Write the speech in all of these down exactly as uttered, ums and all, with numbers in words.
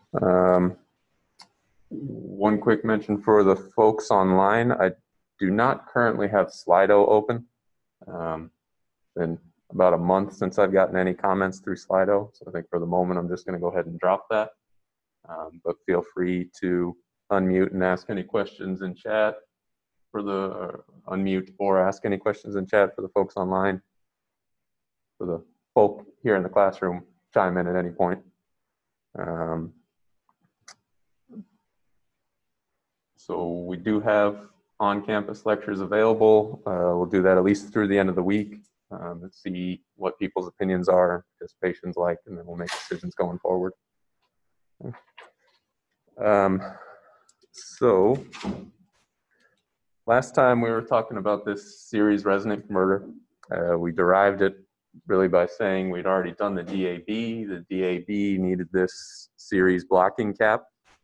Um, one quick mention for the folks online. I do not currently have Slido open. Um, been about a month since I've gotten any comments through Slido. So I think for the moment, I'm just going to go ahead and drop that. Um, but feel free to unmute and ask any questions in chat for the uh, unmute or ask any questions in chat for the folks online. For the folk here in the classroom, chime in at any point. Um, so we do have on-campus lectures available. Uh, we'll do that at least through the end of the week um, and see what people's opinions are, participation's like, and then we'll make decisions going forward. Um, so last time we were talking about this series resonant converter. Uh, we derived it really by saying we'd already done the D A B. The D A B needed this series blocking cap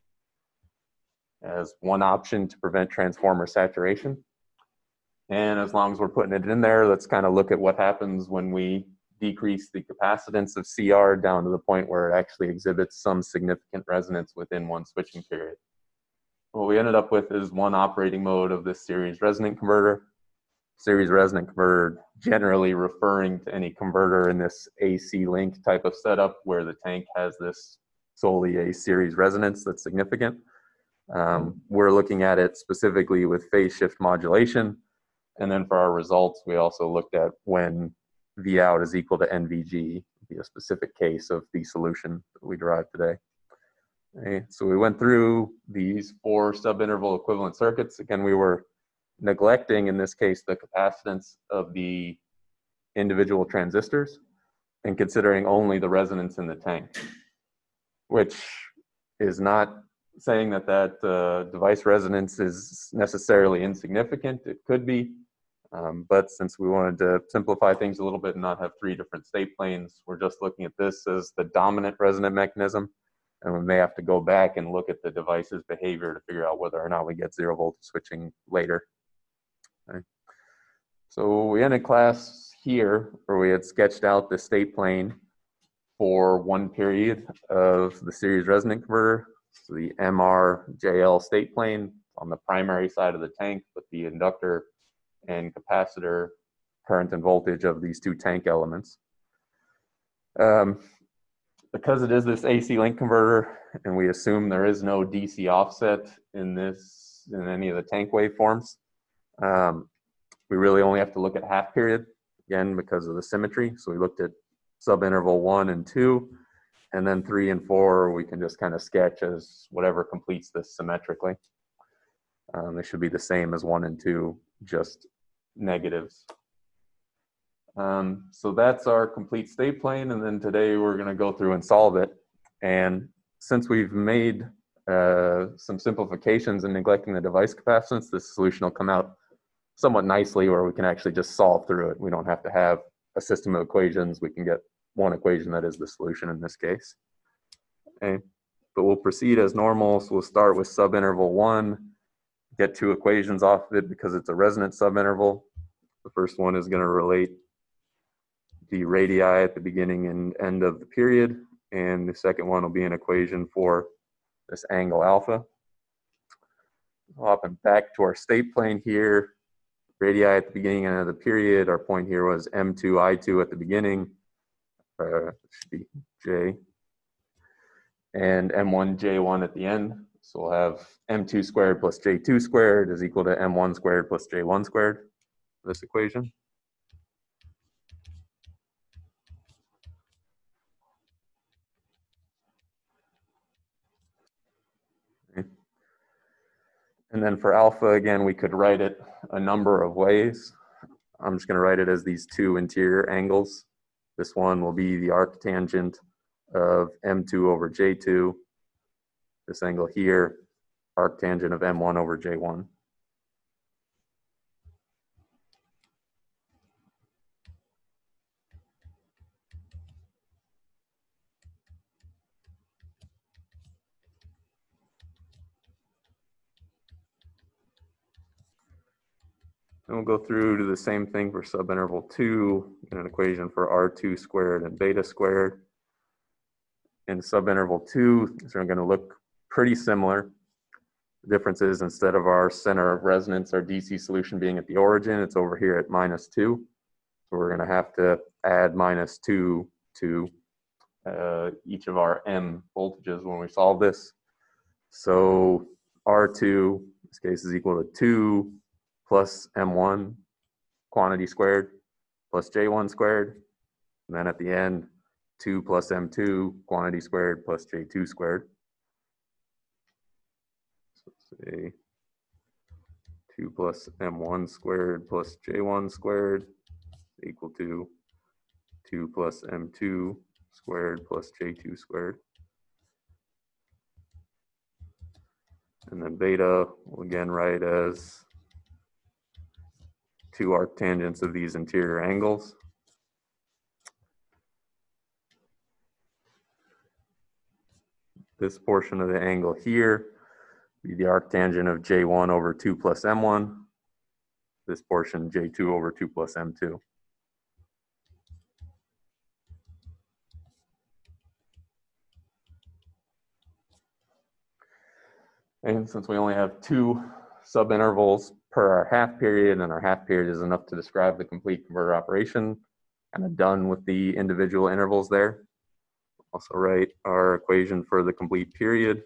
as one option to prevent transformer saturation. And as long as we're putting it in there, let's kind of look at what happens when we decrease the capacitance of C R down to the point where it actually exhibits some significant resonance within one switching period. What we ended up with is one operating mode of this series resonant converter. Series resonant converter generally referring to any converter in this A C link type of setup where the tank has this solely a series resonance that's significant. Um, we're looking at it specifically with phase shift modulation. And then for our results, we also looked at when V out is equal to N V G, be a specific case of the solution that we derived today. Okay, so we went through these four subinterval equivalent circuits. Again, we were neglecting, in this case, the capacitance of the individual transistors and considering only the resonance in the tank, which is not saying that that uh, device resonance is necessarily insignificant. It could be, um, but since we wanted to simplify things a little bit and not have three different state planes, we're just looking at this as the dominant resonant mechanism, and we may have to go back and look at the device's behavior to figure out whether or not we get zero voltage switching later. Okay. So we ended class here where we had sketched out the state plane for one period of the series resonant converter. So the M R J L state plane on the primary side of the tank with the inductor and capacitor current and voltage of these two tank elements. Um, because it is this A C link converter and we assume there is no D C offset in this, in any of the tank waveforms, um, we really only have to look at half period, again, because of the symmetry. So we looked at subinterval one and two, and then three and four, we can just kind of sketch as whatever completes this symmetrically. Um, they should be the same as one and two, just negatives. Um, so that's our complete state plane, and then today we're going to go through and solve it. And since we've made uh, some simplifications and neglecting the device capacitance, this solution will come out somewhat nicely where we can actually just solve through it. We don't have to have a system of equations. We can get one equation that is the solution in this case. Okay, but we'll proceed as normal. So we'll start with subinterval one, get two equations off of it because it's a resonant subinterval. The first one is going to relate the radii at the beginning and end of the period, and the second one will be an equation for this angle alpha. Hopping back to our state plane here, radii at the beginning and end of the period. Our point here was M two I two at the beginning, uh, it should be J, and M one J one at the end. So we'll have M two squared plus J two squared is equal to M one squared plus J one squared, this equation. Okay. And then for alpha, again, we could write it a number of ways. I'm just going to write it as these two interior angles. This one will be the arctangent of M two over J two. This angle here, arctangent of M one over J one. And we'll go through to the same thing for subinterval two, and an equation for R two squared and beta squared. in subinterval two, these are going to look pretty similar. The difference is instead of our center of resonance, our D C solution being at the origin, it's over here at minus two. So we're going to have to add minus two to uh, each of our M voltages when we solve this. So R two, in this case, is equal to two plus M one quantity squared plus J one squared. And then at the end, two plus M two quantity squared plus J two squared. So say two plus M one squared plus J one squared equal to two plus M two squared plus J two squared. And then beta we'll again write as two arctangents of these interior angles. This portion of the angle here be the arctangent of J one over two plus M one. This portion J two over two plus M two. And since we only have two subintervals per our half period, and our half period is enough to describe the complete converter operation, kind of done with the individual intervals there. Also write our equation for the complete period.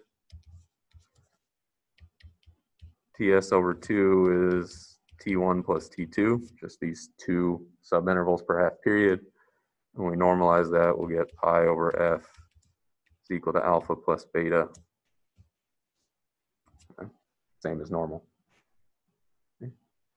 T S over two is T one plus T two, just these two subintervals per half period. When we normalize that, we'll get pi over F is equal to alpha plus beta. Same as normal. Okay.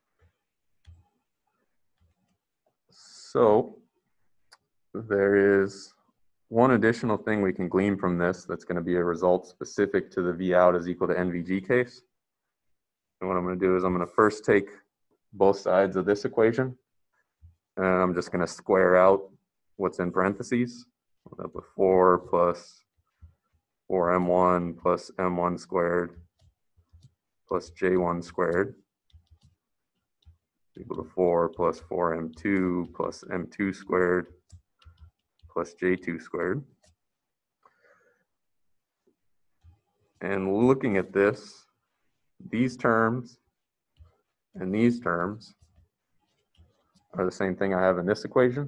So there is one additional thing we can glean from this that's going to be a result specific to the V out is equal to N V G case. And what I'm going to do is I'm going to first take both sides of this equation, and I'm just going to square out what's in parentheses. I'll up with four plus four M one plus M one squared plus J one squared equal to four plus four M two plus M two squared plus J two squared. And looking at this, these terms and these terms are the same thing I have in this equation.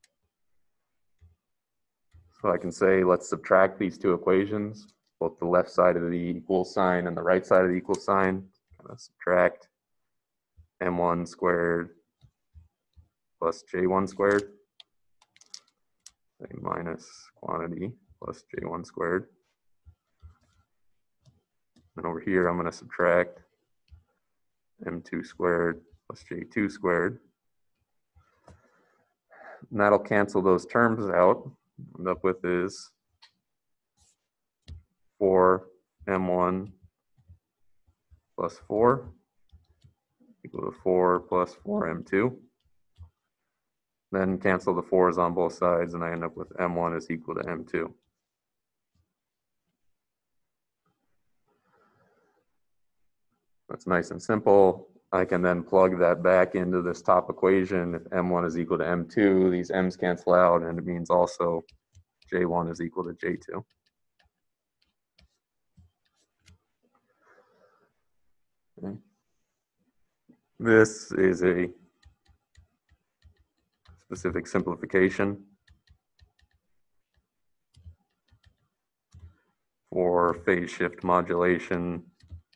So I can say, let's subtract these two equations, both the left side of the equal sign and the right side of the equal sign. Kind of subtract M one squared plus J one squared, say minus quantity plus J one squared. And over here, I'm going to subtract M two squared plus J two squared. And that'll cancel those terms out. What I end up with is four M one plus four equal to four plus four M two. Then cancel the fours on both sides, and I end up with M one is equal to M two. That's nice and simple. I can then plug that back into this top equation. If M one is equal to M two, these M's cancel out, and it means also J one is equal to J two. Okay. This is a specific simplification for phase shift modulation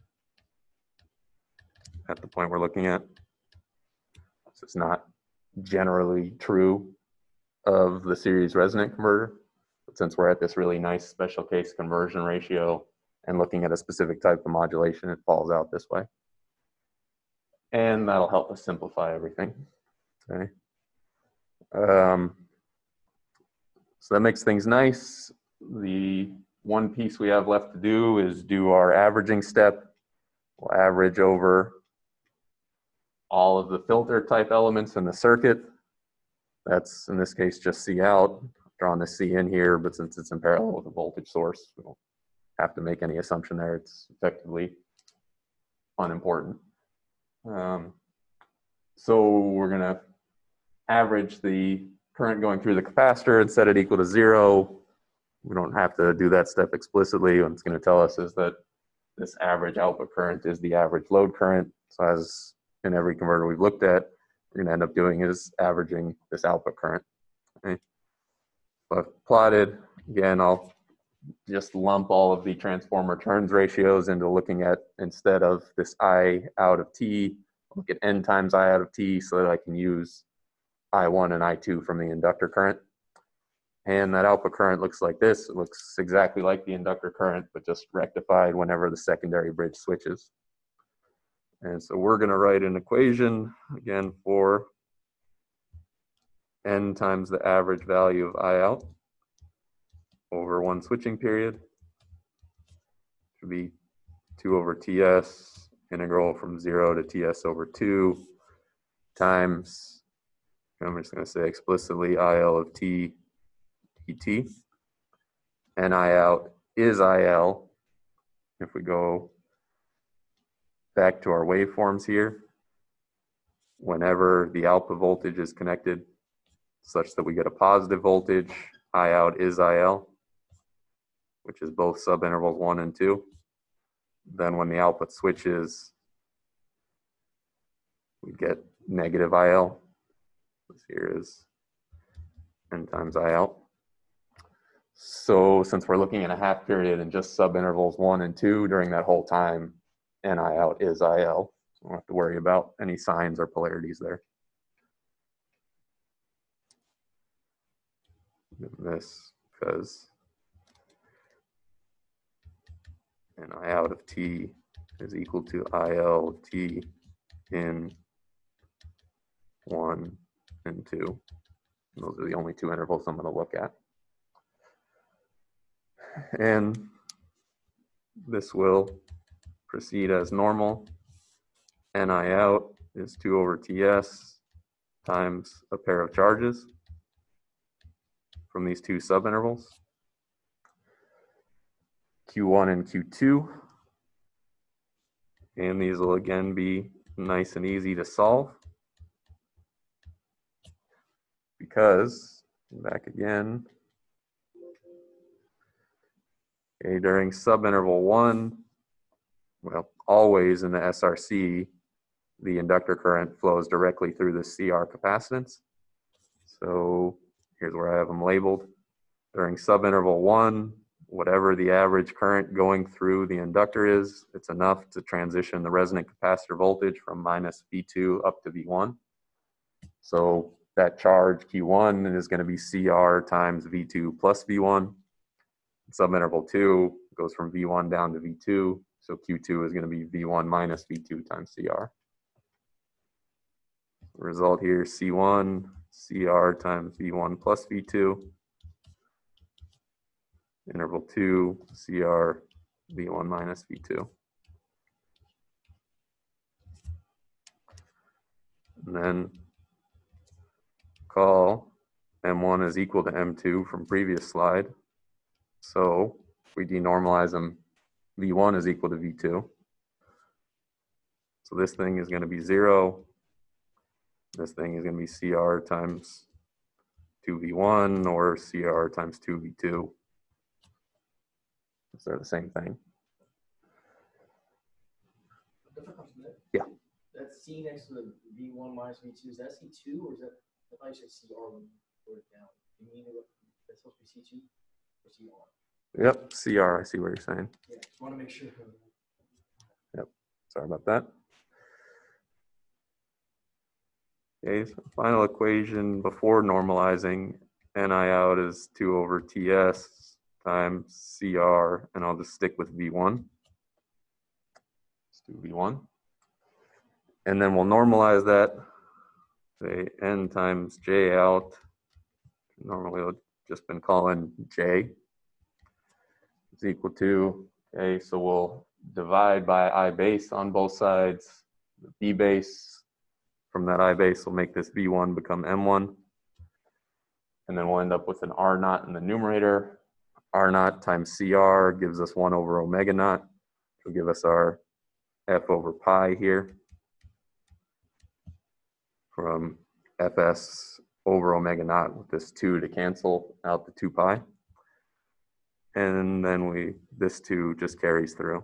at the point we're looking at. So it's not generally true of the series resonant converter, but since we're at this really nice special case conversion ratio and looking at a specific type of modulation, it falls out this way. And that'll help us simplify everything. Okay. Um, so that makes things nice. The one piece we have left to do is do our averaging step. We'll average over all of the filter type elements in the circuit. That's in this case just C out. Drawing the C in here, but since it's in parallel with a voltage source, we don't have to make any assumption there. It's effectively unimportant. Um, so we're gonna average the current going through the capacitor and set it equal to zero. we don't have to do that step explicitly. What it's going to tell us is that this average output current is the average load current. So as in every converter we've looked at, we're going to end up doing is averaging this output current. Okay. So I've plotted, again, I'll just lump all of the transformer turns ratios into looking at, instead of this I out of T, look at N times I out of T so that I can use I one and I two from the inductor current. And that output current looks like this. It looks exactly like the inductor current, but just rectified whenever the secondary bridge switches. And so we're going to write an equation, again, for N times the average value of I out over one switching period. Should be two over T S, integral from zero to T S over two, times, I'm just going to say explicitly, I L of T dt. And I out is I L. If we go back to our waveforms here, whenever the output voltage is connected such that we get a positive voltage, I out is I L, which is both subintervals one and two. Then when the output switches, we get negative I L. This here is N times I out. So since we're looking at a half period and just subintervals one and two during that whole time, N I out is I L. So we don't have to worry about any signs or polarities there. This because N I out of T is equal to I L of T in one and two. And those are the only two intervals I'm going to look at. And this will proceed as normal. N I out is two over T S times a pair of charges from these two subintervals, Q one and Q two. And these will again be nice and easy to solve because, back again, okay, during subinterval one, well, always in the S R C, the inductor current flows directly through the C R capacitance. So here's where I have them labeled. During subinterval one, whatever the average current going through the inductor is, it's enough to transition the resonant capacitor voltage from minus V two up to V one. So that charge Q one is going to be C R times V two plus V one. Subinterval two goes from V one down to V two. So Q two is going to be V one minus V two times C R. The result here, C one, C R times V one plus V two. Interval two, C R, V one minus V two. And then call M one is equal to M two from previous slide. So if we denormalize them, V one is equal to V two. So this thing is going to be zero. This thing is going to be C R times two V one or C R times two V two. So they're the same thing. Yeah. That C next to the V one minus V two, is that C two or is that, I thought you said C R when you wrote it down. You mean that's supposed to be C two or C R? Yep, C R, I see what you're saying. Yeah, just want to make sure. Yep, sorry about that. Okay, so final equation before normalizing, N I out is two over T S times C R, and I'll just stick with V one. Let's do V one. And then we'll normalize that, say N times J out. Normally I've just been calling J. Is equal to, okay, so we'll divide by I base on both sides. The B base from that I base will make this V one become M one. And then we'll end up with an R naught in the numerator. R naught times C R gives us one over omega naught, which will give us our F over pi here from F S over omega naught with this two to cancel out the two pi. and then we, this two just carries through.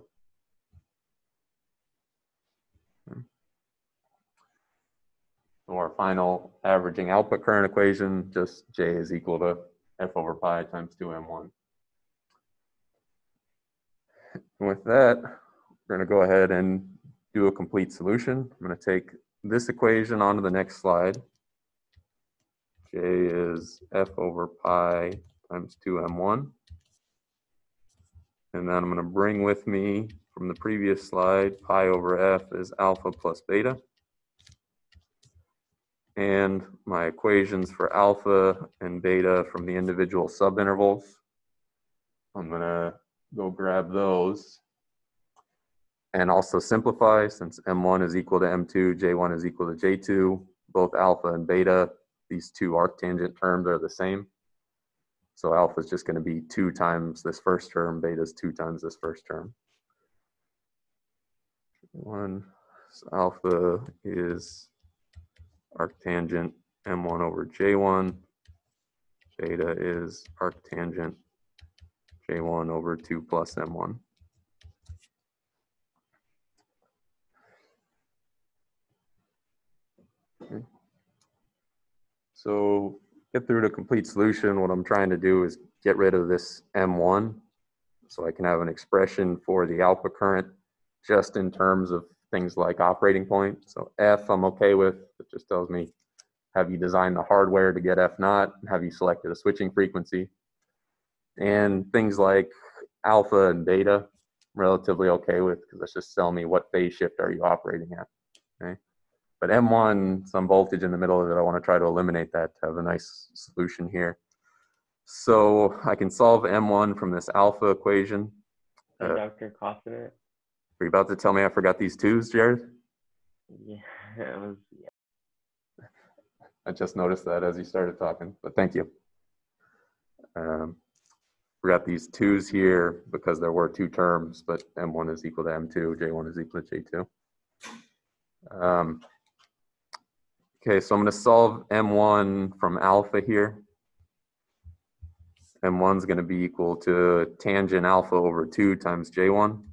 So our final averaging output current equation, just J is equal to F over pi times two M one. And with that, we're going to go ahead and do a complete solution. I'm going to take this equation onto the next slide. J is F over pi times two M one. And then I'm going to bring with me from the previous slide, pi over F is alpha plus beta. And my equations for alpha and beta from the individual subintervals. I'm going to go grab those and also simplify, since M one is equal to M two, J one is equal to J two, both alpha and beta, these two arctangent terms are the same. So alpha is just going to be two times this first term, beta is two times this first term. One, so alpha is arctangent M one over J one, beta is arctangent J one over two plus M one. Okay. So get through to complete solution, what I'm trying to do is get rid of this M one so I can have an expression for the output current just in terms of things like operating point. So F I'm okay with, it just tells me have you designed the hardware to get F naught, have you selected a switching frequency. And things like alpha and beta, relatively okay with, because that's just telling me what phase shift are you operating at, okay? But M one, some voltage in the middle of it, I want to try to eliminate that to have a nice solution here. So I can solve M one from this alpha equation. Hey, Uh, Doctor Coffin. Are you about to tell me I forgot these twos, Jared? Yeah, it was. Yeah. I just noticed that as you started talking, but thank you. Um, forgot these twos here because there were two terms, but M one is equal to M two, J one is equal to J two. Um, okay, so I'm going to solve M one from alpha here. M one is going to be equal to tangent alpha over two times J one.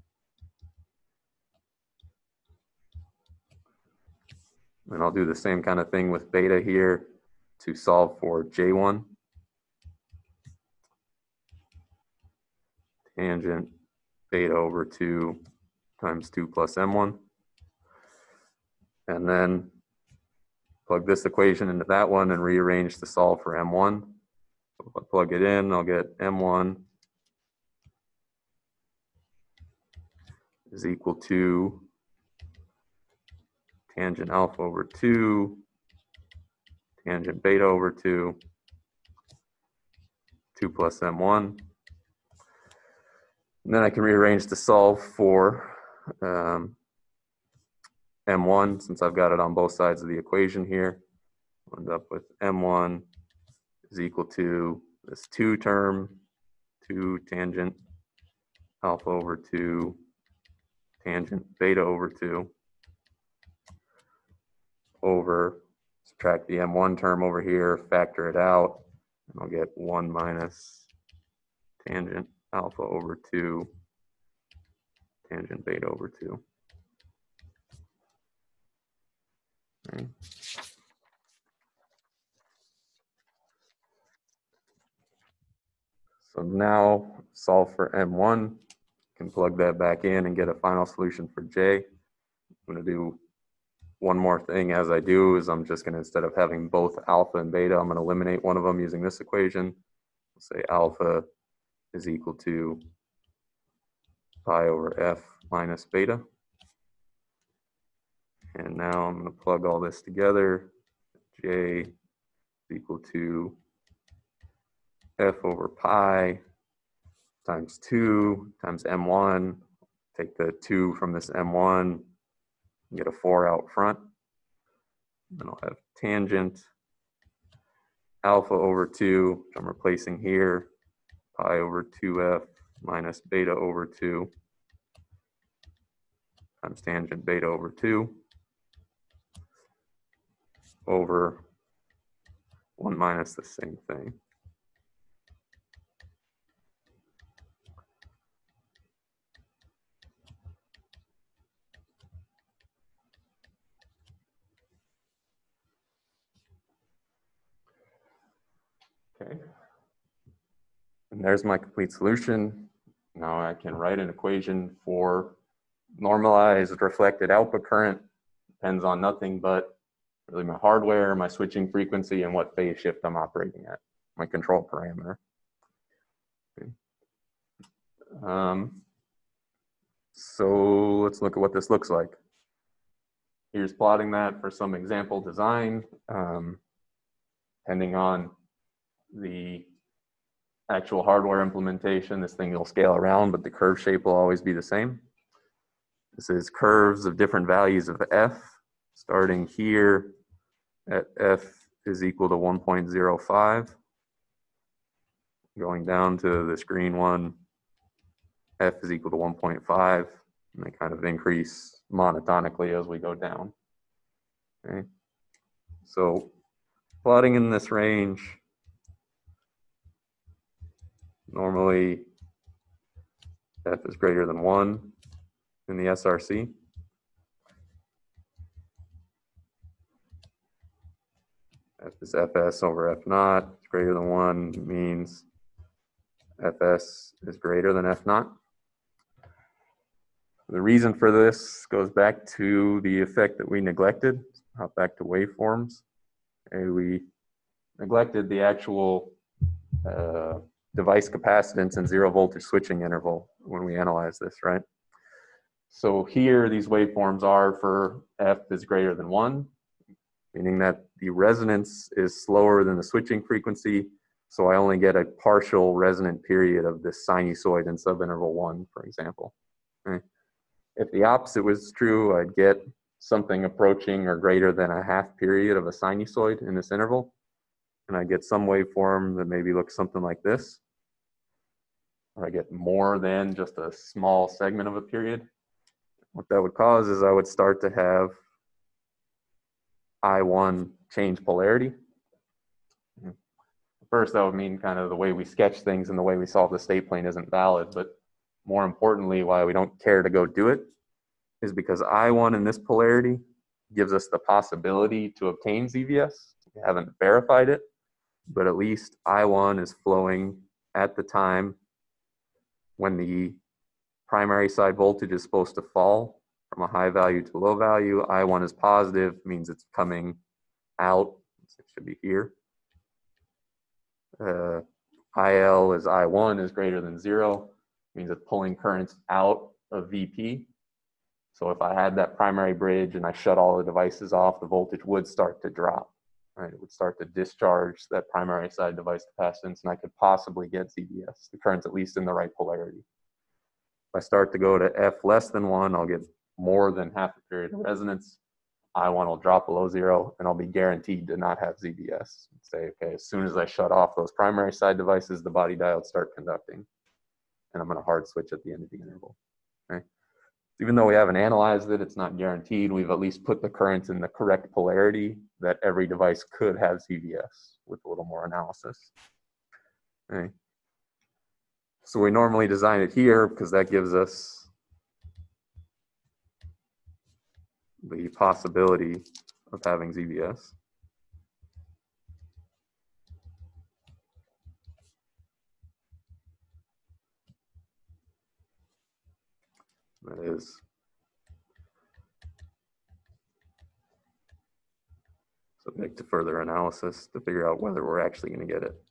And I'll do the same kind of thing with beta here to solve for J one. Tangent beta over two times two plus M one. And then plug this equation into that one and rearrange to solve for M one. So if I plug it in, I'll get M one is equal to tangent alpha over two, tangent beta over two, two plus M one. And then I can rearrange to solve for um, M one, since I've got it on both sides of the equation here. I'll end up with M one is equal to this two term, two tangent alpha over two, tangent beta over two, over, subtract the M one term over here, factor it out, and I'll get one minus tangent alpha over two, tangent beta over two. Okay. So now solve for M one, can plug that back in and get a final solution for J. I'm going to do one more thing as I do is I'm just going to, instead of having both alpha and beta, I'm going to eliminate one of them using this equation. We'll say alpha is equal to pi over F minus beta. And now I'm going to plug all this together. J is equal to F over pi times two times M one. Take the two from this M one and get a four out front. Then I'll have tangent alpha over two, which I'm replacing here, pi over two F minus beta over two times tangent beta over two over one minus the same thing. Okay. And there's my complete solution. Now I can write an equation for normalized reflected output current. Depends on nothing but really my hardware, my switching frequency, and what phase shift I'm operating at, my control parameter. Okay. Um, so let's look at what this looks like. Here's plotting that for some example design. Um, depending on the actual hardware implementation, this thing will scale around, but the curve shape will always be the same. This is curves of different values of f, starting here at f is equal to one point zero five, going down to this green one, f is equal to one point five, and they kind of increase monotonically as we go down. Okay, so plotting in this range, normally f is greater than one in the S R C. F is Fs over F naught. It's greater than one means Fs is greater than F naught. The reason for this goes back to the effect that we neglected. Hop back to waveforms. And we neglected the actual uh, device capacitance and zero voltage switching interval when we analyze this, right? So here these waveforms are for F is greater than one, meaning that the resonance is slower than the switching frequency, so I only get a partial resonant period of this sinusoid in subinterval one, for example. Okay. If the opposite was true, I'd get something approaching or greater than a half period of a sinusoid in this interval, and I get some waveform that maybe looks something like this, or I get more than just a small segment of a period. What that would cause is I would start to have I one change polarity. First, that would mean kind of the way we sketch things and the way we solve the state plane isn't valid, but more importantly, why we don't care to go do it is because I one in this polarity gives us the possibility to obtain Z V S. We haven't verified it, but at least I one is flowing at the time when the primary side voltage is supposed to fall from a high value to low value. I one is positive, means it's coming out. It should be here. Uh, I L is I one is greater than zero, means it's pulling currents out of V P. So if I had that primary bridge and I shut all the devices off, the voltage would start to drop, right? It would start to discharge that primary side device capacitance, and I could possibly get Z V S, the current's at least in the right polarity. If I start to go to F less than one, I'll get more than half a period of resonance. I one will drop below zero, and I'll be guaranteed to not have Z V S. Say, okay, as soon as I shut off those primary side devices, the body diodes start conducting, and I'm going to hard switch at the end of the interval. Okay? Even though we haven't analyzed it, it's not guaranteed. We've at least put the currents in the correct polarity that every device could have Z V S with a little more analysis. Okay? So we normally design it here because that gives us the possibility of having Z V S. That is subject to further analysis to figure out whether we're actually going to get it.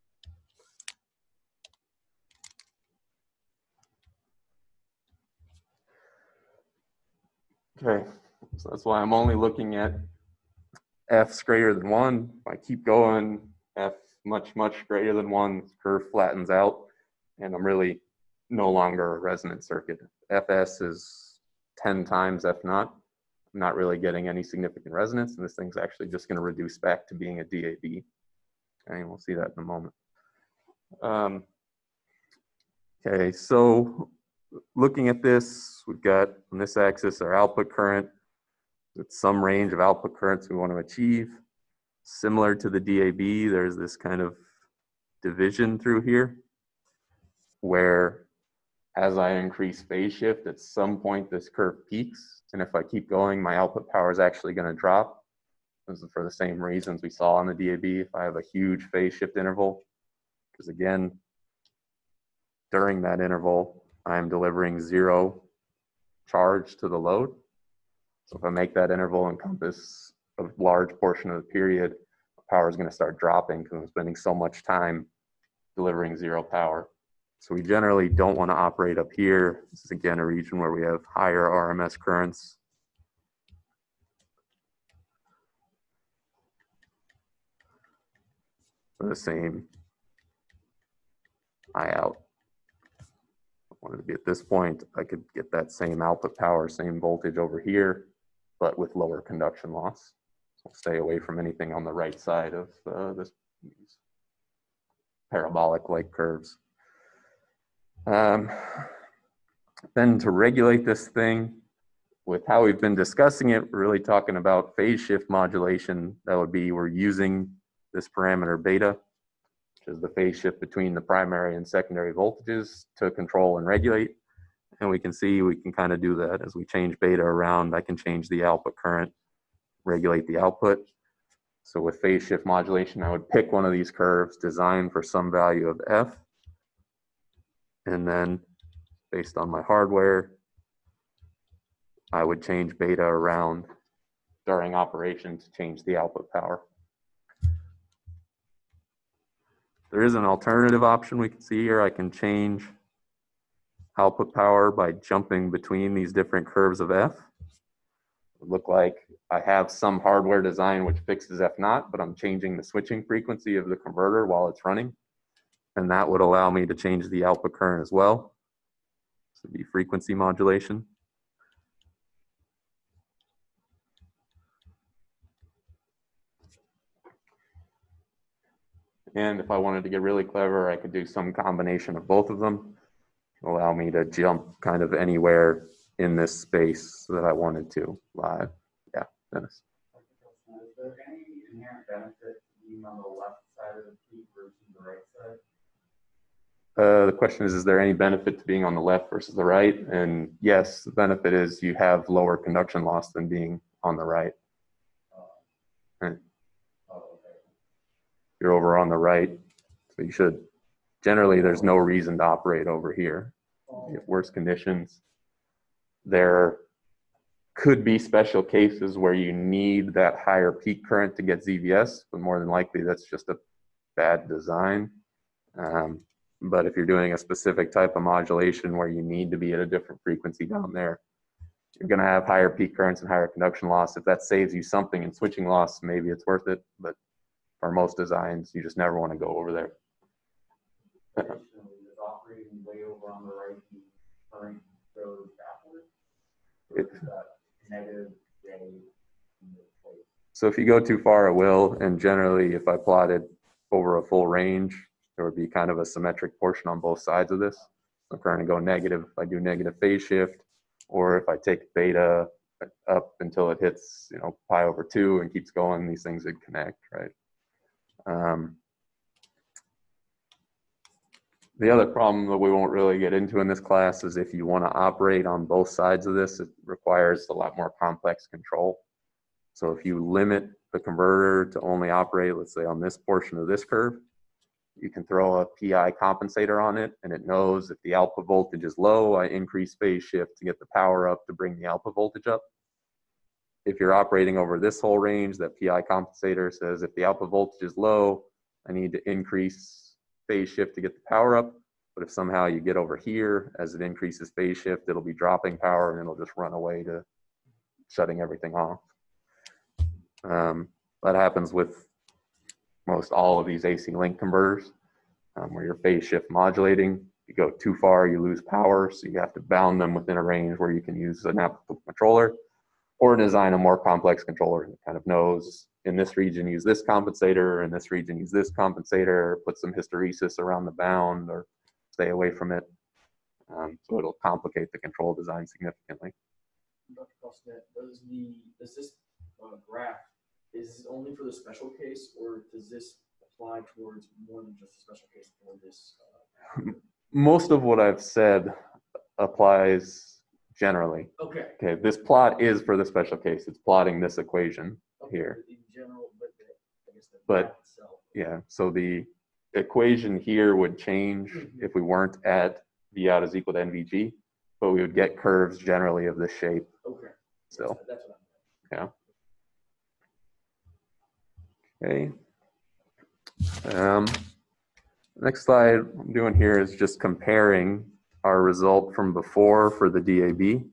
Okay, so that's why I'm only looking at F's greater than one. If I keep going, F much, much greater than one, this curve flattens out, and I'm really no longer a resonant circuit. Fs is ten times F naught. I'm not really getting any significant resonance, and this thing's actually just going to reduce back to being a D A B. Okay, and we'll see that in a moment. Um, okay, so looking at this, we've got on this axis our output current. It's some range of output currents we want to achieve. Similar to the D A B, there's this kind of division through here where as I increase phase shift, at some point this curve peaks. And if I keep going, my output power is actually going to drop. This is for the same reasons we saw on the D A B. If I have a huge phase shift interval, because again, during that interval, I'm delivering zero charge to the load. So if I make that interval encompass a large portion of the period, power is going to start dropping because I'm spending so much time delivering zero power. So we generally don't want to operate up here. This is again a region where we have higher R M S currents. For the same I out. I wanted to be at this point, I could get that same output power, same voltage over here, but with lower conduction loss. So stay away from anything on the right side of uh, this these parabolic-like curves. Um, then to regulate this thing, with how we've been discussing it, we're really talking about phase shift modulation. That would be we're using this parameter beta, which is the phase shift between the primary and secondary voltages, to control and regulate. And we can see we can kind of do that as we change beta around. I can change the output current, regulate the output. So with phase shift modulation, I would pick one of these curves designed for some value of F. And then based on my hardware, I would change beta around during operation to change the output power. There is an alternative option we can see here. I can change output power by jumping between these different curves of F. It would look like I have some hardware design which fixes F naught, but I'm changing the switching frequency of the converter while it's running. And that would allow me to change the output current as well. This would be frequency modulation. And if I wanted to get really clever, I could do some combination of both of them, allow me to jump kind of anywhere in this space that I wanted to live. Yeah, Dennis. Is there any inherent benefit to being on the left side of the peak versus the right side? Uh, the question is, is there any benefit to being on the left versus the right? And yes, the benefit is you have lower conduction loss than being on the right. Uh, And oh, okay. you're over on the right, so you should. Generally, there's no reason to operate over here. You have worse conditions. There could be special cases where you need that higher peak current to get Z V S, but more than likely that's just a bad design. Um, but if you're doing a specific type of modulation where you need to be at a different frequency down there, you're going to have higher peak currents and higher conduction loss. If that saves you something in switching loss, maybe it's worth it. But for most designs, you just never want to go over there. Additionally, is operating way over on the right, the current goes backwards? Or It- is that negative J in this place? So if you go too far, it will. And generally, if I plotted over a full range, there would be kind of a symmetric portion on both sides of this. I'm trying to go negative if I do negative phase shift, or if I take beta up until it hits, you know, pi over two and keeps going, these things would connect, right? Um, the other problem that we won't really get into in this class is if you want to operate on both sides of this, it requires a lot more complex control. So if you limit the converter to only operate, let's say on this portion of this curve, you can throw a P I compensator on it, and it knows if the output voltage is low, I increase phase shift to get the power up to bring the output voltage up. If you're operating over this whole range, that P I compensator says if the output voltage is low, I need to increase phase shift to get the power up. But if somehow you get over here, as it increases phase shift, it'll be dropping power and it'll just run away to shutting everything off. Um, that happens with most all of these A C link converters, um, where you're phase shift modulating. You go too far, you lose power, so you have to bound them within a range where you can use an applicable controller, or design a more complex controller that kind of knows in this region use this compensator, in this region use this compensator, put some hysteresis around the bound, or stay away from it. Um, so it'll complicate the control design significantly. Doctor Costanet, does the does this uh, graph is this only for the special case, or does this apply towards more than just a special case for this? Uh, Most of what I've said applies generally. okay. Okay, this plot is for the special case. It's plotting this equation Okay. here. In But graph itself. yeah, so the equation here would change if we weren't at V out is equal to N V G, but we would get curves generally of this shape Okay. still. That's what I'm. Okay. Um, next slide I'm doing here is just comparing our result from before for the D A B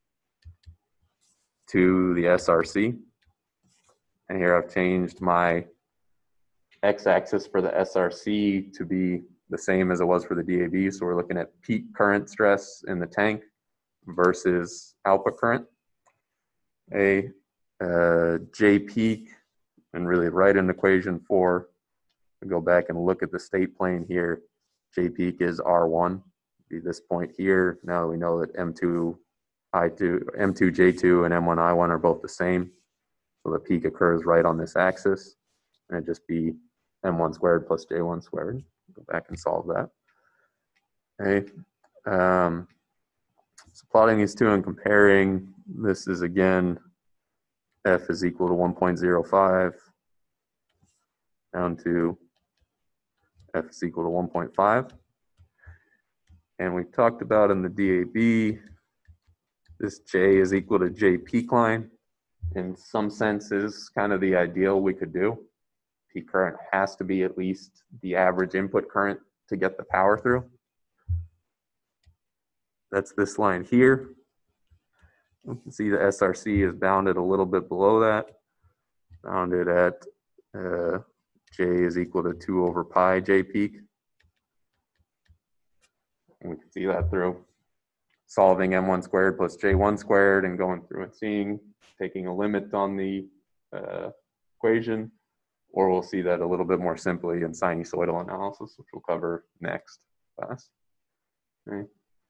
to the S R C. And here I've changed my x-axis for the S R C to be the same as it was for the D A B. So we're looking at peak current stress in the tank versus output current. A uh, J peak, and really write an equation for, go back and look at the state plane here. J peak is R one, be this point here. Now we know that M two I two, M two J two and M one I one are both the same. So the peak occurs right on this axis, and it'd just be M one squared plus J one squared. Go back and solve that. Okay. Um, so plotting these two and comparing, this is again, F is equal to one point zero five down to F is equal to one point five. And we talked about in the D A B, this J is equal to J peak line. In some sense is kind of the ideal we could do. Peak current has to be at least the average input current to get the power through. That's this line here. You can see the S R C is bounded a little bit below that, bounded at uh, J is equal to two over pi J peak. And we can see that through solving M one squared plus J one squared and going through and seeing, taking a limit on the uh, equation, or we'll see that a little bit more simply in sinusoidal analysis, which we'll cover next class. Okay.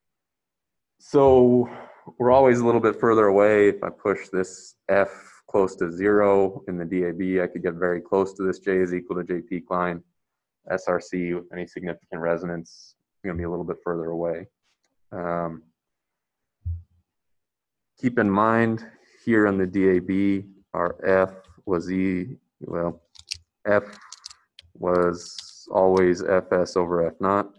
So we're always a little bit further away. If I push this F close to zero in the D A B, I could get very close to this J is equal to J peak line. S R C with any significant resonance is going to be a little bit further away. Um, keep in mind here in the D A B, our F was E, well, F was always F S over F naught.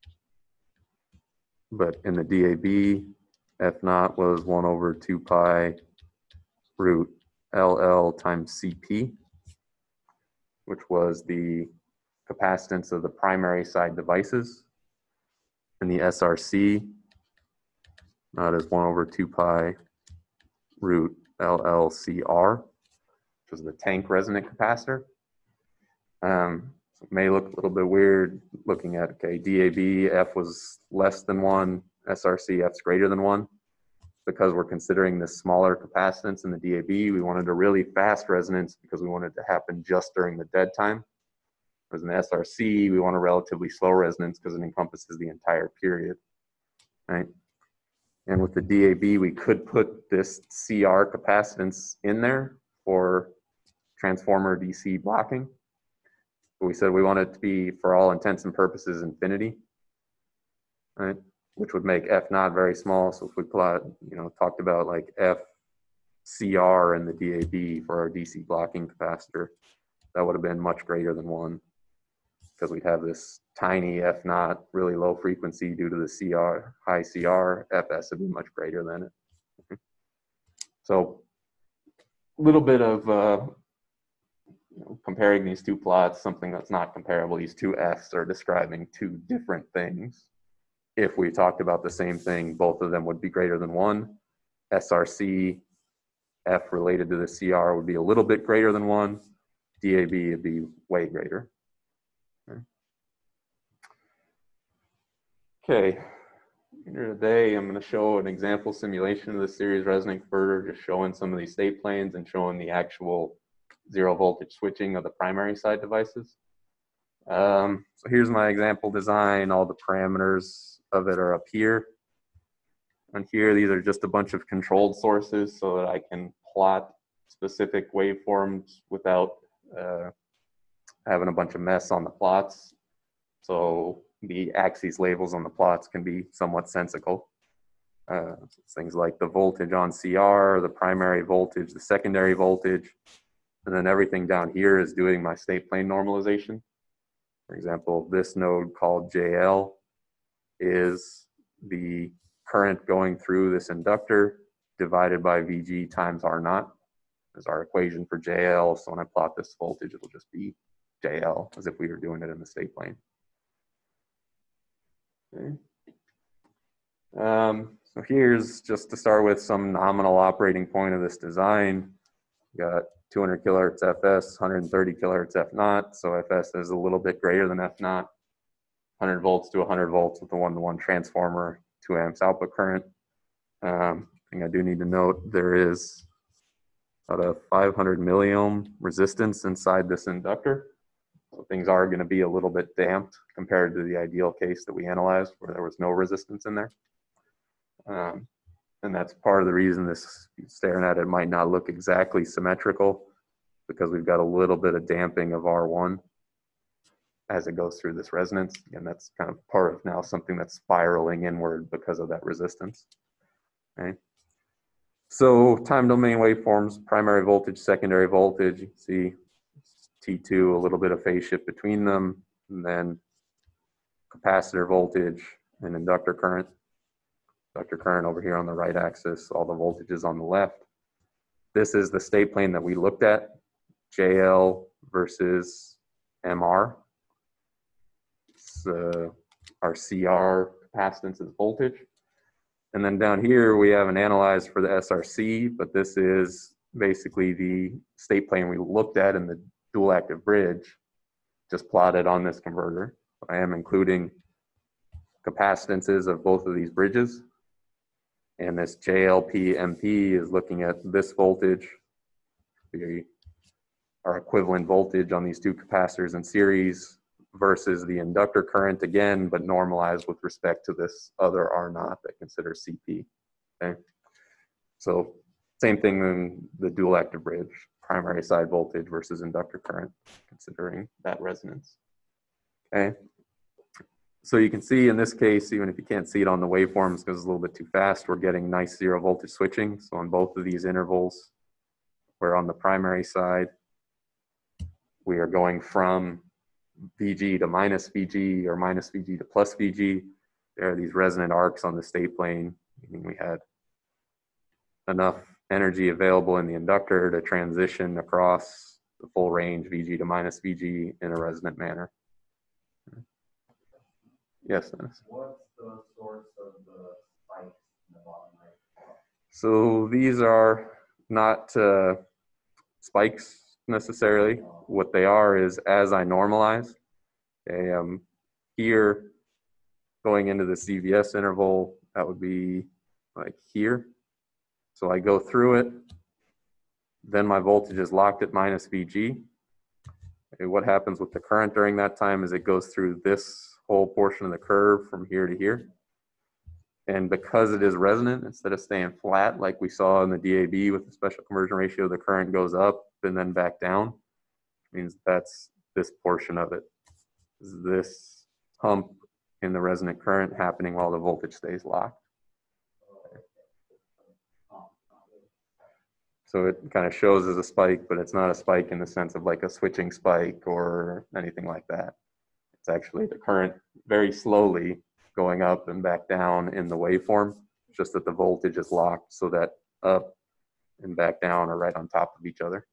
But in the D A B, F naught was one over two pi root L L times C P, which was the capacitance of the primary side devices. And the S R C, naught is one over two pi root L L C R, which is the tank resonant capacitor. Um, so it may look a little bit weird looking at, okay, D A B, F was less than one, S R C, F's greater than one. Because we're considering this smaller capacitance in the D A B, we wanted a really fast resonance because we wanted it to happen just during the dead time. Whereas in the S R C, we want a relatively slow resonance because it encompasses the entire period, right? And with the D A B, we could put this C R capacitance in there for transformer D C blocking. But we said we want it to be, for all intents and purposes, infinity, right? Which would make F naught very small. So if we plot, you know, talked about like F C R in the D A B for our D C blocking capacitor, that would have been much greater than one because we'd have this tiny F naught, really low frequency due to the C R, high C R, F S would be much greater than it. So a little bit of uh, you know, comparing these two plots, something that's not comparable. These two Fs are describing two different things. If we talked about the same thing, both of them would be greater than one. S R C, F related to the C R would be a little bit greater than one. D A B would be way greater. Okay, here today I'm going to show an example simulation of the series resonant converter, just showing some of these state planes and showing the actual zero voltage switching of the primary side devices. Um, so here's my example design. All the parameters of it are up here. And here, these are just a bunch of controlled sources so that I can plot specific waveforms without uh, having a bunch of mess on the plots. So the axes labels on the plots can be somewhat sensical. Uh, things like the voltage on C R, the primary voltage, the secondary voltage. And then everything down here is doing my state plane normalization. For example, this node called J L is the current going through this inductor divided by V G times R naught is our equation for J L. So when I plot this voltage, it'll just be J L as if we were doing it in the state plane. Okay. Um, so here's just to start with some nominal operating point of this design. We got two hundred kilohertz F S, one hundred thirty kilohertz F naught. So F S is a little bit greater than F naught. one hundred volts to one hundred volts with a one-to-one transformer, two amps output current. Um, thing I do need to note, there is about a five hundred milliohm resistance inside this inductor. So things are going to be a little bit damped compared to the ideal case that we analyzed where there was no resistance in there. Um, and that's part of the reason this, staring at it, might not look exactly symmetrical, because we've got a little bit of damping of R one as it goes through this resonance. And that's kind of part of now something that's spiraling inward because of that resistance. Okay. So time domain waveforms, primary voltage, secondary voltage, you can see T two, a little bit of phase shift between them, and then capacitor voltage and inductor current. Inductor current over here on the right axis, all the voltages on the left. This is the state plane that we looked at, J L versus M R. It's, uh, our C R capacitance is voltage. And then down here, we haven't analyzed for the S R C, but this is basically the state plane we looked at in the dual active bridge, just plotted on this converter. I am including capacitances of both of these bridges. And this J L P M P is looking at this voltage, the, our equivalent voltage on these two capacitors in series, versus the inductor current again, but normalized with respect to this other R naught that considers C P. Okay, so same thing in the dual active bridge, primary side voltage versus inductor current, considering that resonance. Okay, so you can see in this case, even if you can't see it on the waveforms because it's a little bit too fast, we're getting nice zero voltage switching. So on both of these intervals, where on the primary side, we are going from V G to minus V G or minus V G to plus V G. There are these resonant arcs on the state plane, meaning we had enough energy available in the inductor to transition across the full range V G to minus V G in a resonant manner. Yes, Dennis. What's the source of the spikes in the bottom right? So these are not uh, spikes necessarily. What they are is as I normalize, okay, um, here going into the C V S interval, that would be like here. So I go through it, then my voltage is locked at minus V G. Okay, what happens with the current during that time is it goes through this whole portion of the curve from here to here. And because it is resonant, instead of staying flat like we saw in the D A B with the special conversion ratio, the current goes up and then back down. Which means that's this portion of it. This hump in the resonant current happening while the voltage stays locked. So it kind of shows as a spike, but it's not a spike in the sense of like a switching spike or anything like that. It's actually the current very slowly going up and back down in the waveform, just that the voltage is locked so that up and back down are right on top of each other.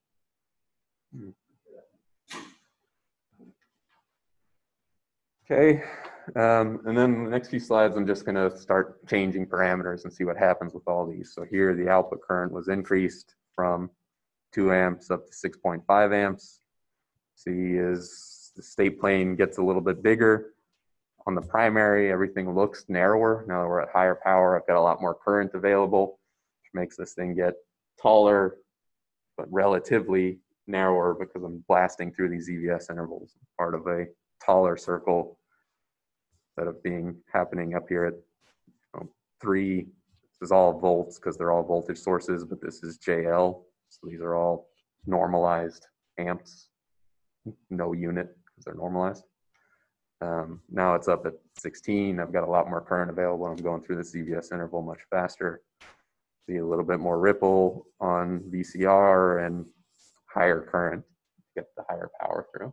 Okay, um, and then the next few slides, I'm just gonna start changing parameters and see what happens with all these. So here the output current was increased from two amps up to six point five amps. See, as the state plane gets a little bit bigger, on the primary, everything looks narrower. Now that we're at higher power, I've got a lot more current available, which makes this thing get taller, but relatively narrower because I'm blasting through these Z V S intervals, part of a taller circle instead of being happening up here at you know, three. This is all volts because they're all voltage sources, but this is J L. So these are all normalized amps, no unit because they're normalized. Um, now it's up at sixteen. I've got a lot more current available. I'm going through the Z V S interval much faster. See a little bit more ripple on V C R and higher current to get the higher power through.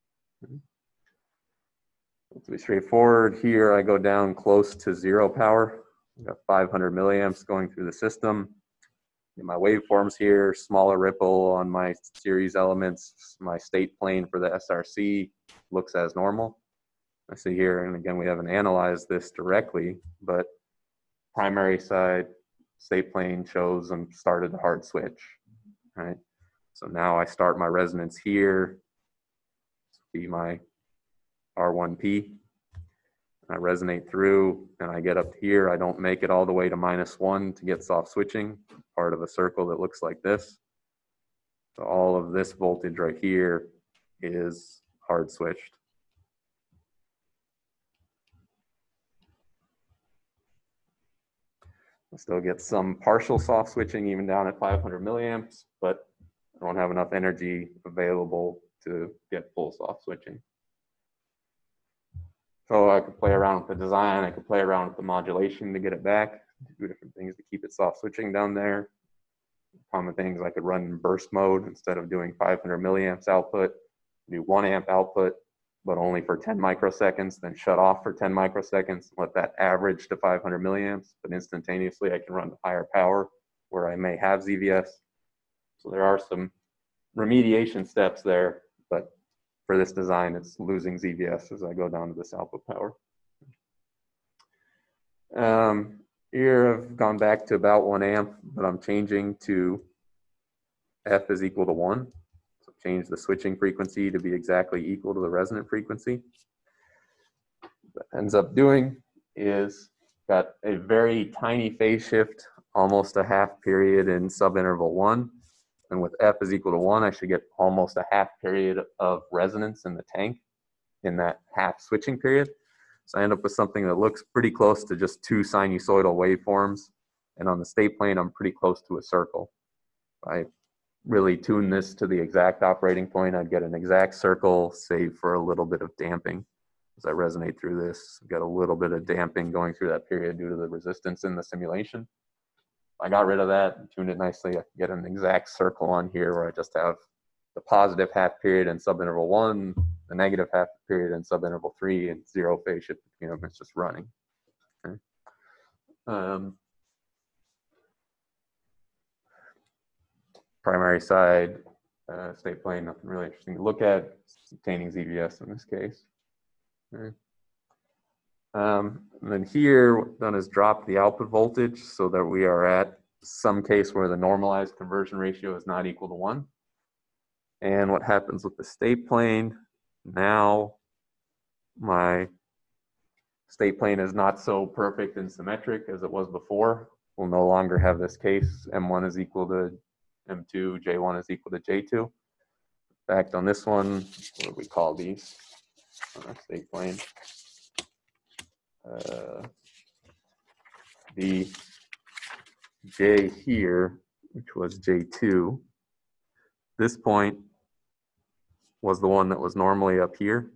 It's pretty straightforward. Here I go down close to zero power. I've got five hundred milliamps going through the system. In my waveforms here, smaller ripple on my series elements. My state plane for the S R C looks as normal. I see here, and again, we haven't analyzed this directly, but primary side state plane shows and started the hard switch, right? So now I start my resonance here, be my R one P. I resonate through and I get up here. I don't make it all the way to minus one to get soft switching, part of a circle that looks like this. So all of this voltage right here is hard switched. I still get some partial soft switching even down at five hundred milliamps, but I don't have enough energy available to get full soft switching. So I could play around with the design, I could play around with the modulation to get it back, do different things to keep it soft switching down there. Common things, I could run in burst mode instead of doing five hundred milliamps output, do one amp output, but only for ten microseconds, then shut off for ten microseconds, let that average to five hundred milliamps, but instantaneously I can run higher power where I may have Z V S. So there are some remediation steps there, but for this design, it's losing Z V S as I go down to this output power. Um, here I've gone back to about one amp, but I'm changing to F is equal to one. So change the switching frequency to be exactly equal to the resonant frequency. What that ends up doing is got a very tiny phase shift, almost a half period in subinterval one. And with F is equal to one, I should get almost a half period of resonance in the tank in that half switching period. So I end up with something that looks pretty close to just two sinusoidal waveforms. And on the state plane, I'm pretty close to a circle. If I really tune this to the exact operating point, I'd get an exact circle, save for a little bit of damping. As I resonate through this, get a little bit of damping going through that period due to the resistance in the simulation. I got rid of that and tuned it nicely. I can get an exact circle on here where I just have the positive half period in subinterval one, the negative half period in subinterval three, and zero phase shift between them. It's just running. Okay. Um, primary side, uh, state plane, nothing really interesting to look at. It's obtaining Z V S in this case. Okay. Um, and then here, what we've done is drop the output voltage so that we are at some case where the normalized conversion ratio is not equal to one. And what happens with the state plane, now my state plane is not so perfect and symmetric as it was before. We'll no longer have this case, M one is equal to M two, J one is equal to J two. In fact, on this one, what do we call these? Uh, state plane. Uh, the J here, which was J two, this point was the one that was normally up here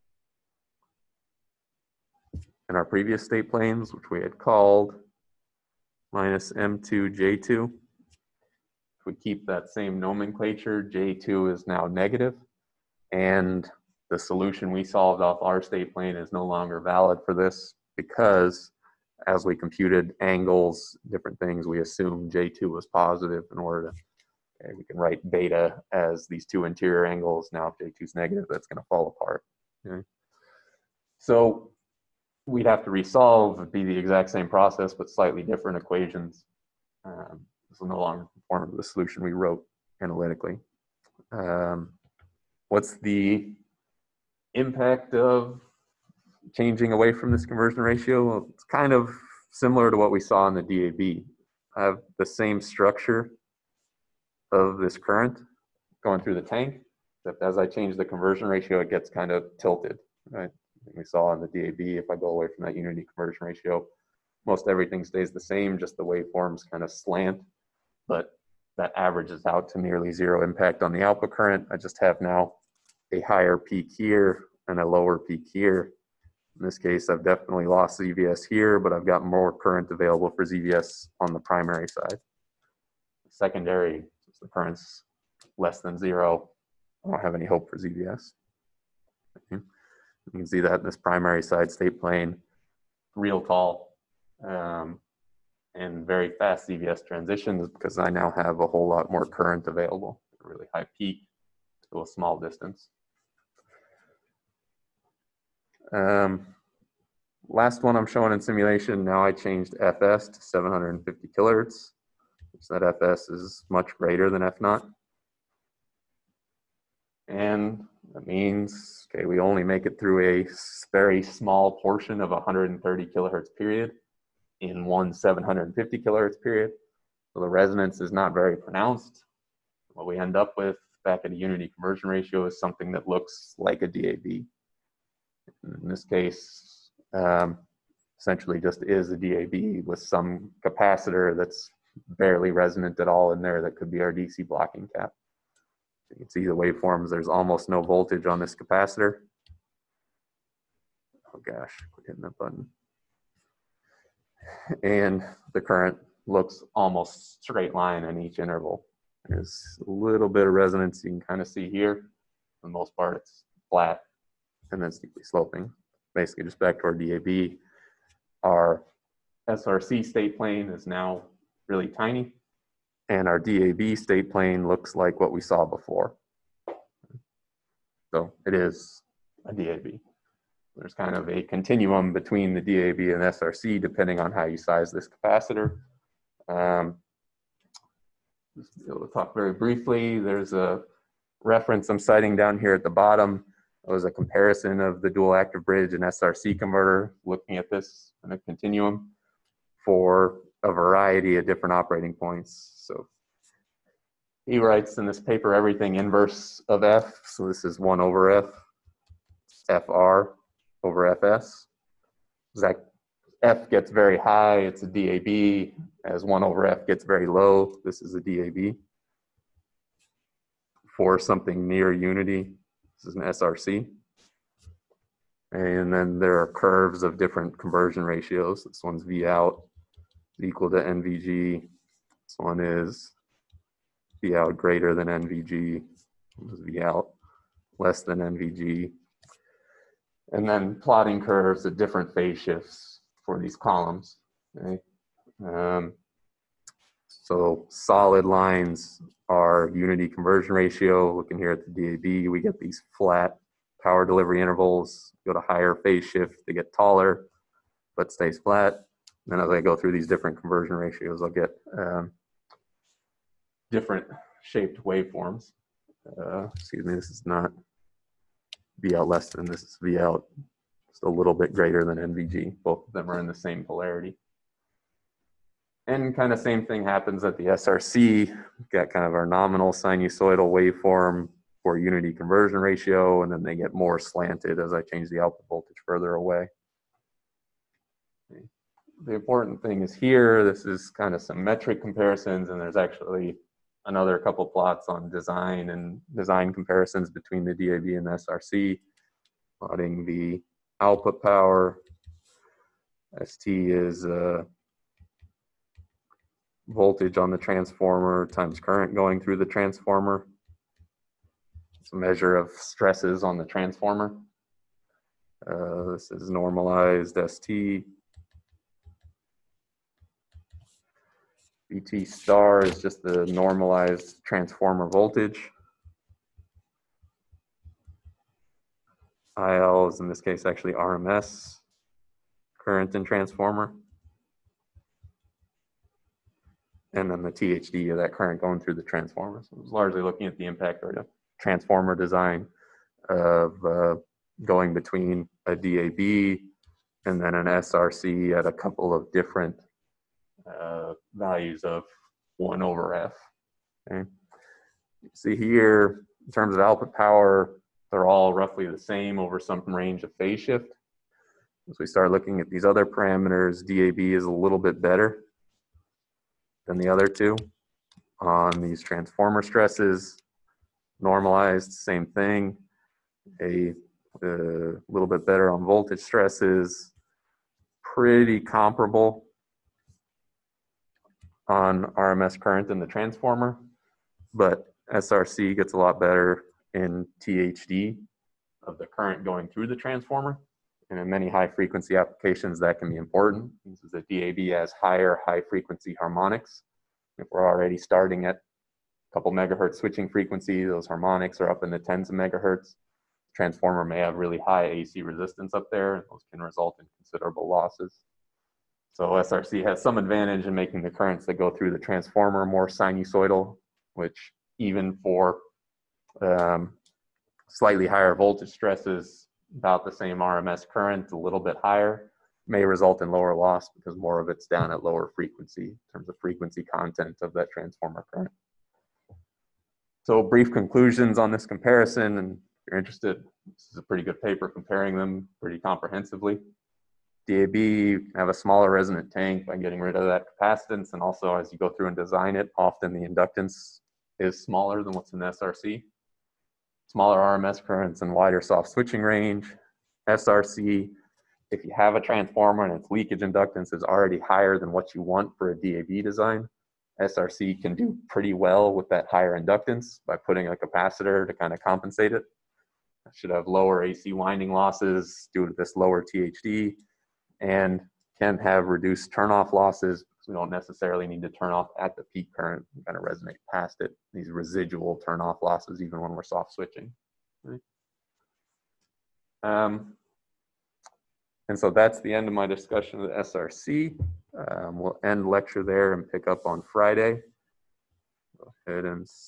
in our previous state planes, which we had called minus M two J two. If we keep that same nomenclature, J two is now negative, and the solution we solved off our state plane is no longer valid for this, because as we computed angles, different things, we assumed J two was positive in order to, okay, we can write beta as these two interior angles. Now if J two is negative, that's going to fall apart. Okay? So we'd have to resolve, it'd be the exact same process, but slightly different equations. Um, this will no longer conform to the solution we wrote analytically. Um, what's the impact of changing away from this conversion ratio? Well, it's kind of similar to what we saw in the D A B. I have the same structure of this current going through the tank, except as I change the conversion ratio, it gets kind of tilted, right? We saw in the D A B, if I go away from that unity conversion ratio, most everything stays the same, just the waveforms kind of slant, but that averages out to nearly zero impact on the output current. I just have now a higher peak here and a lower peak here. In this case, I've definitely lost Z V S here, but I've got more current available for Z V S on the primary side. Secondary, the current's less than zero, I don't have any hope for Z V S. Okay. You can see that this primary side state plane, real tall, um, and very fast Z V S transitions because I now have a whole lot more current available, a really high peak to a small distance. Um, last one I'm showing in simulation, now I changed F S to seven hundred fifty kilohertz. So that F S is much greater than F naught. And that means, okay, we only make it through a very small portion of a one hundred thirty kilohertz period in one seven hundred fifty kilohertz period. So the resonance is not very pronounced. What we end up with back at a unity conversion ratio is something that looks like a D A B. In this case, um, essentially just is a D A B with some capacitor that's barely resonant at all in there that could be our D C blocking cap. You can see the waveforms, there's almost no voltage on this capacitor. Oh gosh, quit hitting that button. And the current looks almost straight line in each interval. There's a little bit of resonance you can kind of see here. For the most part, it's flat and then steeply sloping. Basically just back to our D A B. Our S R C state plane is now really tiny, and our D A B state plane looks like what we saw before. So it is a D A B. There's kind of a continuum between the D A B and S R C depending on how you size this capacitor. Um, just to be able to talk very briefly, there's a reference I'm citing down here at the bottom. It was a comparison of the dual active bridge and S R C converter, looking at this in a continuum for a variety of different operating points. So he writes in this paper everything inverse of F. So this is one over F, F R over F S. As F gets very high, it's a D A B. As one over F gets very low, this is a D A B. For something near unity, this is an S R C. And then there are curves of different conversion ratios. This one's V out is equal to N V G. This one is V out greater than N V G. This is V out less than N V G. And then plotting curves at different phase shifts for these columns. Okay? Um, so solid lines are unity conversion ratio. Looking here at the D A B, we get these flat power delivery intervals. Go to higher phase shift, they get taller, but stays flat. And as I go through these different conversion ratios, I'll get um, different shaped waveforms. Uh, excuse me, this is not V out less than, this is V out just a little bit greater than N V G. Both of them are in the same polarity. And kind of same thing happens at the S R C. We've got kind of our nominal sinusoidal waveform for unity conversion ratio, and then they get more slanted as I change the output voltage further away. Okay. The important thing is here, this is kind of some metric comparisons, and there's actually another couple plots on design and design comparisons between the D A B and the S R C, plotting the output power. S T is uh, voltage on the transformer times current going through the transformer. It's a measure of stresses on the transformer. Uh, this is normalized S T. V T star is just the normalized transformer voltage. I L is in this case actually R M S, current in transformer. And then the T H D of that current going through the transformer. So it's largely looking at the impact of transformer design of uh, going between a D A B and then an S R C at a couple of different uh, values of one over F. Okay. You see here, in terms of output power, they're all roughly the same over some range of phase shift. As we start looking at these other parameters, D A B is a little bit better than the other two. On these transformer stresses, normalized, same thing. A, a little bit better on voltage stresses, pretty comparable on R M S current in the transformer, but S R C gets a lot better in T H D of the current going through the transformer. And in many high frequency applications, that can be important. This is a D A B has higher high frequency harmonics. If we're already starting at a couple megahertz switching frequency, those harmonics are up in the tens of megahertz. Transformer may have really high A C resistance up there, and those can result in considerable losses. So S R C has some advantage in making the currents that go through the transformer more sinusoidal, which even for um, slightly higher voltage stresses, about the same R M S current, a little bit higher, may result in lower loss because more of it's down at lower frequency in terms of frequency content of that transformer current. So brief conclusions on this comparison, and if you're interested, this is a pretty good paper comparing them pretty comprehensively. D A B, you can have a smaller resonant tank by getting rid of that capacitance, and also as you go through and design it, often the inductance is smaller than what's in S R C. Smaller R M S currents and wider soft switching range. S R C, if you have a transformer and its leakage inductance is already higher than what you want for a D A B design, S R C can do pretty well with that higher inductance by putting a capacitor to kind of compensate it. It should have lower A C winding losses due to this lower T H D, and can have reduced turnoff losses because we don't necessarily need to turn off at the peak current. We kind of resonate past it, these residual turnoff losses, even when we're soft switching. Right? Um, and so that's the end of my discussion of the S R C. Um, we'll end lecture there and pick up on Friday. Go ahead and